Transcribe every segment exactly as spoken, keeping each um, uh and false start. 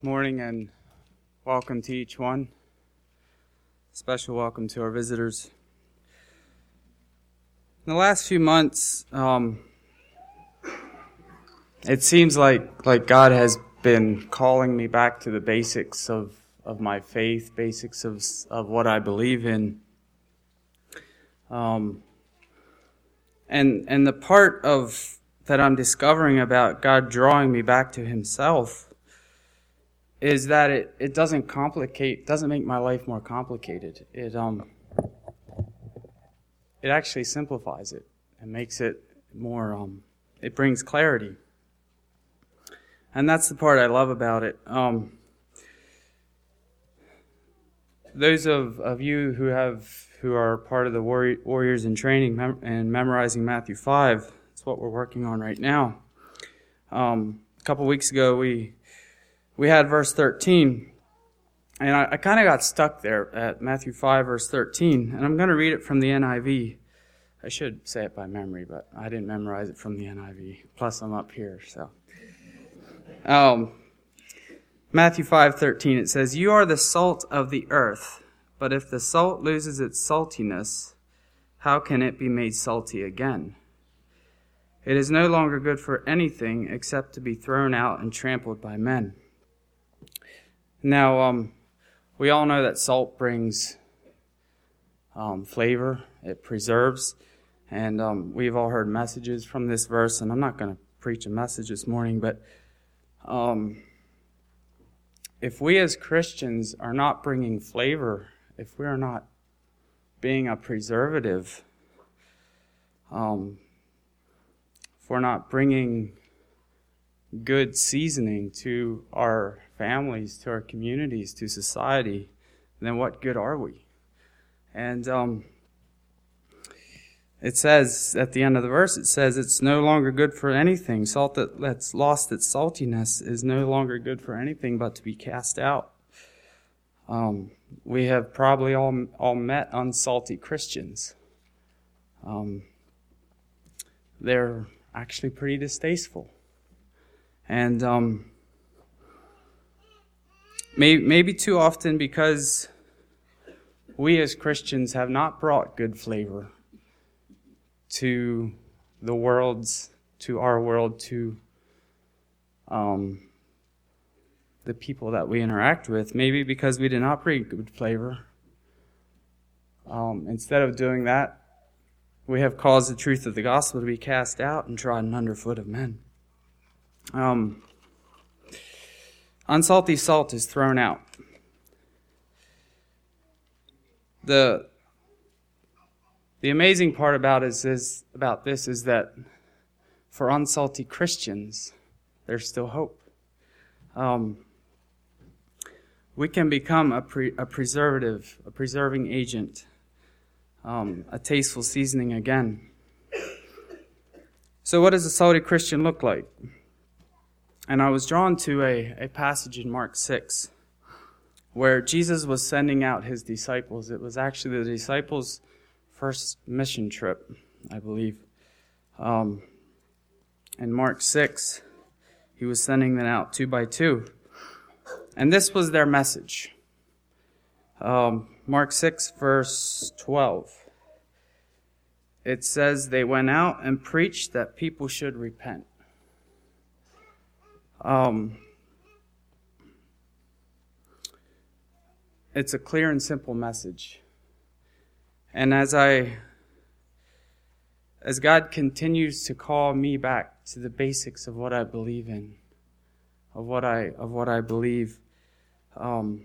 Morning and welcome to each one. Special welcome to our visitors. In the last few months, um, it seems like like God has been calling me back to the basics of, of my faith, basics of of what I believe in. Um, and and the part of that I'm discovering about God drawing me back to Himself is that it, it doesn't complicate, doesn't make my life more complicated. It um it actually simplifies it and makes it more um it brings clarity. And that's the part I love about it. Um those of, of you who have who are part of the warrior, Warriors in Training mem- and memorizing Matthew five, that's what we're working on right now. Um a couple weeks ago we We had verse thirteen, and I, I kind of got stuck there at Matthew five, verse thirteen, and I'm going to read it from the N I V. I should say it by memory, but I didn't memorize it from the N I V. Plus, I'm up here, so. Um, Matthew five thirteen, it says, "You are the salt of the earth, but if the salt loses its saltiness, how can it be made salty again? It is no longer good for anything except to be thrown out and trampled by men." Now, um, we all know that salt brings um, flavor, it preserves, and um, we've all heard messages from this verse, and I'm not going to preach a message this morning, but um, if we as Christians are not bringing flavor, if we are not being a preservative, um, if we're not bringing good seasoning to our families, to our communities, to society, then what good are we? And um, it says at the end of the verse, it says it's no longer good for anything. Salt that, that's lost its saltiness is no longer good for anything but to be cast out. Um, we have probably all all met unsalty Christians. Um, they're actually pretty distasteful. And um, maybe, maybe too often because we as Christians have not brought good flavor to the world's, to our world, to um, the people that we interact with. Maybe because we did not bring good flavor. Um, instead of doing that, we have caused the truth of the gospel to be cast out and trodden underfoot of men. Um, unsalty salt is thrown out. The the amazing part about is, is about this is that for unsalty Christians, there's still hope. Um, we can become a pre, a preservative, a preserving agent, um, a tasteful seasoning again. So, what does a salty Christian look like? And I was drawn to a, a passage in Mark six where Jesus was sending out his disciples. It was actually the disciples' first mission trip, I believe. Um, in Mark six, he was sending them out two by two. And this was their message. Um, Mark six, verse twelve. It says, "They went out and preached that people should repent." Um, it's a clear and simple message. And as I, as God continues to call me back to the basics of what I believe in, of what I, of what I believe, um,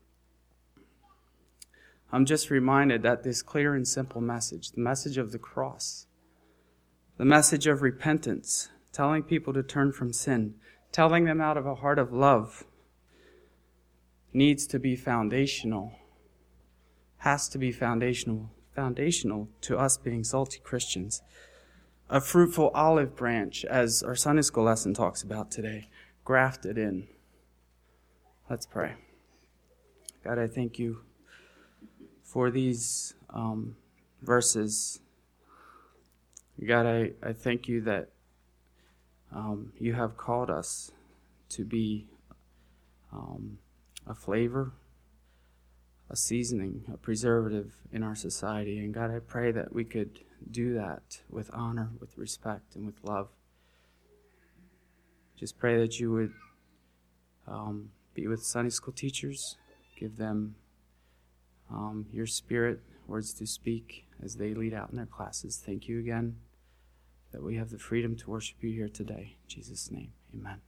I'm just reminded that this clear and simple message, the message of the cross, the message of repentance, telling people to turn from sin, telling them out of a heart of love, needs to be foundational, has to be foundational, foundational to us being salty Christians. A fruitful olive branch, as our Sunday school lesson talks about today, grafted in. Let's pray. God, I thank you for these um, verses. God, I, I thank you that Um, you have called us to be um, a flavor, a seasoning, a preservative in our society. And God, I pray that we could do that with honor, with respect, and with love. Just pray that you would um, be with Sunday school teachers, give them um, your spirit, words to speak as they lead out in their classes. Thank you again that we have the freedom to worship you here today. In Jesus' name, amen.